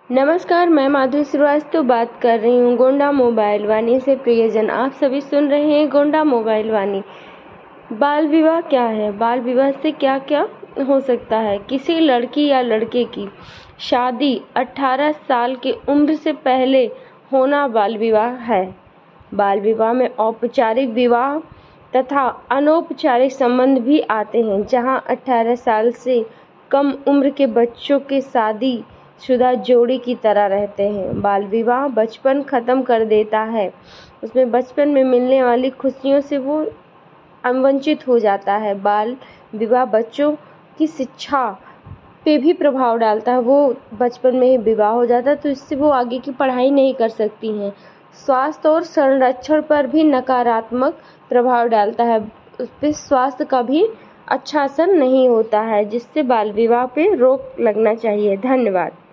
नमस्कार, मैं माधुरी श्रीवास्तव बात कर रही हूँ गोंडा मोबाइल वाणी से। प्रियजन, आप सभी सुन रहे हैं गोंडा मोबाइल वाणी। बाल विवाह क्या है? बाल विवाह से क्या क्या हो सकता है? किसी लड़की या लड़के की शादी 18 साल की उम्र से पहले होना बाल विवाह है। बाल विवाह में औपचारिक विवाह तथा अनौपचारिक संबंध भी आते हैं, जहां 18 साल से कम उम्र के बच्चों के शादी शुदा जोड़ी की तरह रहते हैं। बाल विवाह बचपन खत्म कर देता है, उसमें बचपन में मिलने वाली खुशियों से वो वंचित हो जाता है। बाल विवाह बच्चों की शिक्षा पे भी प्रभाव डालता है। वो बचपन में ही विवाह हो जाता है तो इससे वो आगे की पढ़ाई नहीं कर सकती हैं। स्वास्थ्य और संरक्षण पर भी नकारात्मक प्रभाव डालता है। उस पे स्वास्थ्य का भी अच्छा असर नहीं होता है, जिससे बाल विवाह पे रोक लगना चाहिए। धन्यवाद।